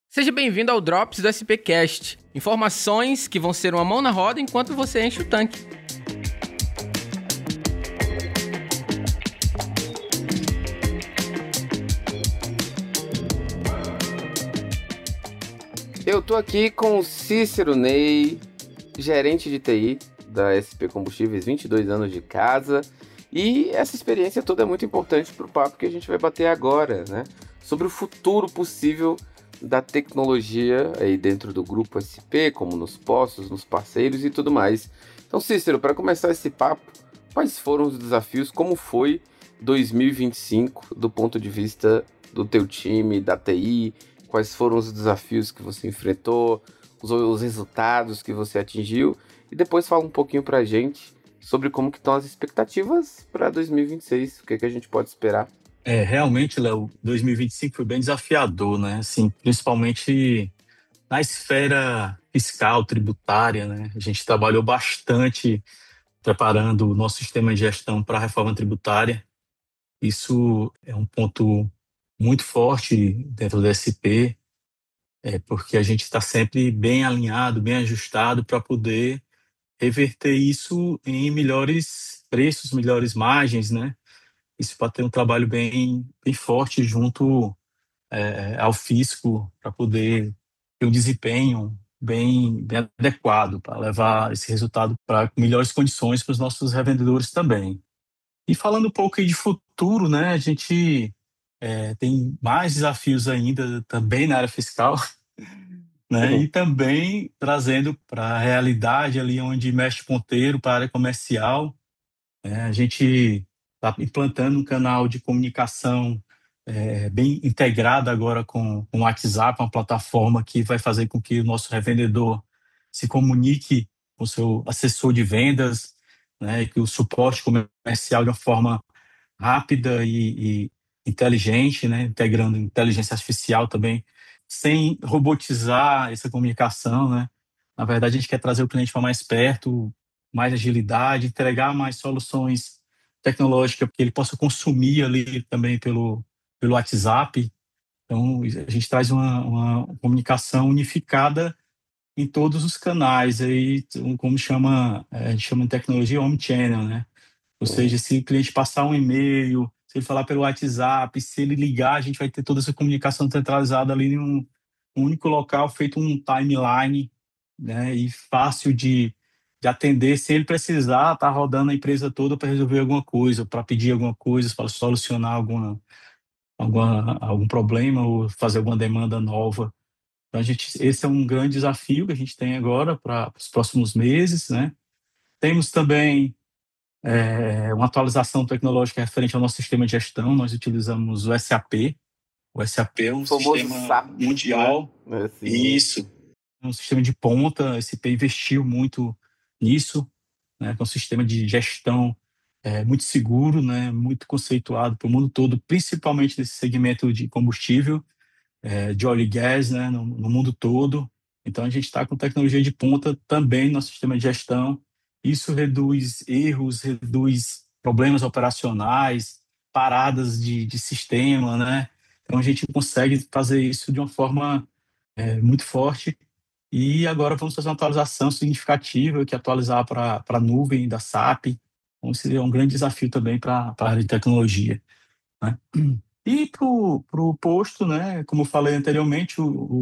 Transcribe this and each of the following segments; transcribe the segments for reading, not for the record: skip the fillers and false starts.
Seja bem-vindo ao Drops do SPcast. Informações que vão ser uma mão na roda enquanto você enche o tanque. Eu tô aqui com o Cícero Ney, gerente de TI da SP Combustíveis, 22 anos de casa. E essa experiência toda é muito importante para o papo que a gente vai bater agora, né? Sobre o futuro possível da tecnologia aí dentro do grupo SP, como nos postos, nos parceiros e tudo mais. Então, Cícero, para começar esse papo, quais foram os desafios, como foi 2025 do ponto de vista do teu time, da TI, quais foram os desafios que você enfrentou, os resultados que você atingiu, e depois fala um pouquinho para a gente sobre como que estão as expectativas para 2026, o que a gente pode esperar. Realmente, Léo, 2025 foi bem desafiador, né? Assim, principalmente na esfera fiscal, tributária, né? A gente trabalhou bastante preparando o nosso sistema de gestão para a reforma tributária. Isso é um ponto muito forte dentro da SP, porque a gente está sempre bem alinhado, bem ajustado para poder reverter isso em melhores preços, melhores margens, né? Isso para ter um trabalho bem forte junto ao fisco, para poder ter um desempenho bem adequado, para levar esse resultado para melhores condições para os nossos revendedores também. E falando um pouco aí de futuro, né, a gente tem mais desafios ainda também na área fiscal, né, e também trazendo para a realidade ali onde mexe ponteiro para a área comercial. A gente está implantando um canal de comunicação bem integrado agora com o WhatsApp, uma plataforma que vai fazer com que o nosso revendedor se comunique com o seu assessor de vendas, né, e que o suporte comercial de uma forma rápida e inteligente, né, integrando inteligência artificial também, sem robotizar essa comunicação, né. Na verdade, a gente quer trazer o cliente para mais perto, mais agilidade, entregar mais soluções tecnológicas que ele possa consumir ali também pelo WhatsApp. Então, a gente traz uma comunicação unificada em todos os canais, aí, como a gente chama de tecnologia omnichannel, né? Ou seja, se o cliente passar um e-mail, se ele falar pelo WhatsApp, se ele ligar, a gente vai ter toda essa comunicação centralizada ali em um único local, feito um timeline, né? E fácil de atender, sem ele precisar estar rodando a empresa toda para resolver alguma coisa, para pedir alguma coisa, para solucionar algum problema ou fazer alguma demanda nova. Então, esse é um grande desafio que a gente tem agora para os próximos meses, né? Temos também uma atualização tecnológica referente ao nosso sistema de gestão. Nós utilizamos o SAP. O SAP é um sistema SAP, mundial. Né? Assim, Isso. É um sistema de ponta. A SAP investiu muito nisso, né? É um sistema de gestão muito seguro, né? Muito conceituado para o mundo todo, principalmente nesse segmento de combustível, de óleo e gás, né? No mundo todo. Então, a gente está com tecnologia de ponta também no nosso sistema de gestão. Isso reduz erros, reduz problemas operacionais, paradas de sistema, né? Então, a gente consegue fazer isso de uma forma muito forte. E agora vamos fazer uma atualização significativa, que é atualizar para a nuvem da SAP. Então, esse é um grande desafio também para a área de tecnologia, né? E para o posto, né? Como eu falei anteriormente,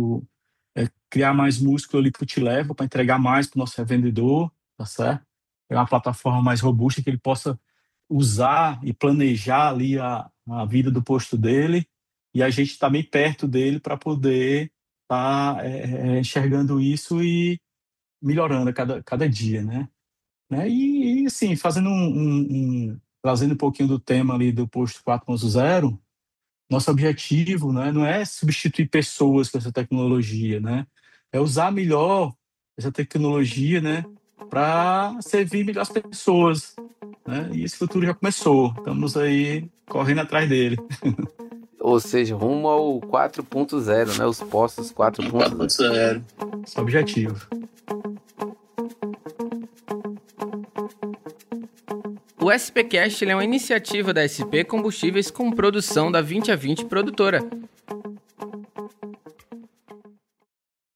criar mais músculo ali para o T-Level, para entregar mais para o nosso revendedor, tá certo? É uma plataforma mais robusta que ele possa usar e planejar ali a vida do posto dele, e a gente está bem perto dele para poder estar enxergando isso e melhorando a cada dia, né? E assim, fazendo trazendo um pouquinho do tema ali do posto 4.0, nosso objetivo, né, não é substituir pessoas com essa tecnologia, né? É usar melhor essa tecnologia, né, para servir melhor as pessoas, né? E esse futuro já começou. Estamos aí correndo atrás dele. Ou seja, rumo ao 4.0, né? Os postos 4.0. Esse é o objetivo. O SPcast é uma iniciativa da SP Combustíveis com produção da 20 a 20 produtora.